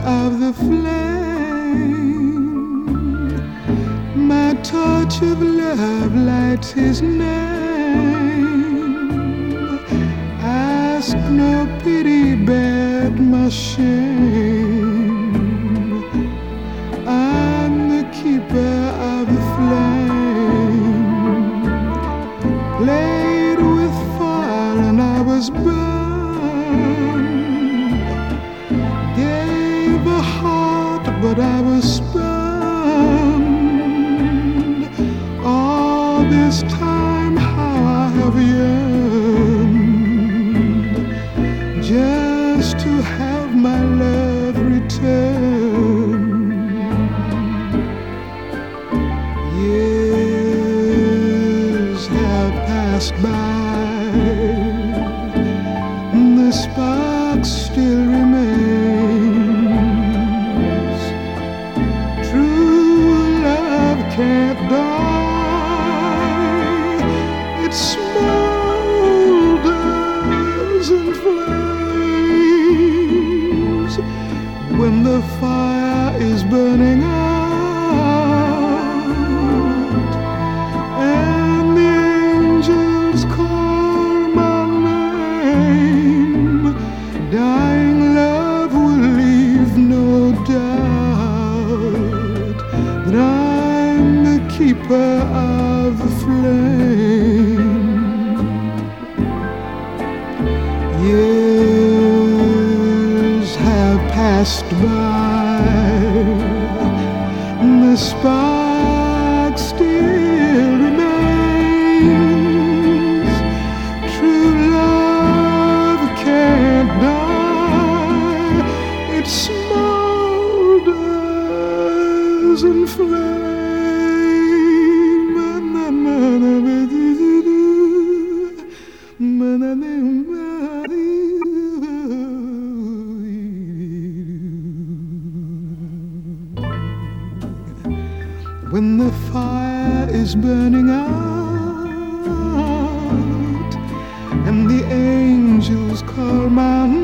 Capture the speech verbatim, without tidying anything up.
of the flame. My torch of love lights his name. Ask no pity, bear my shame. I'm the keeper of the flame. Played with fire and I was burned. Gave a heart but I was spurned. All this time how I have yearned just to have my love return. Years have passed by, the spark still remains. True love can't die, it smolders in flames. When the fire is burning out and the angels call my name, dying love will leave no doubt that I'm the keeper of the flame. Years have passed by, the spark still remains. True love can't die, it smolders in flame. When the fire is burning out and the angels call my name,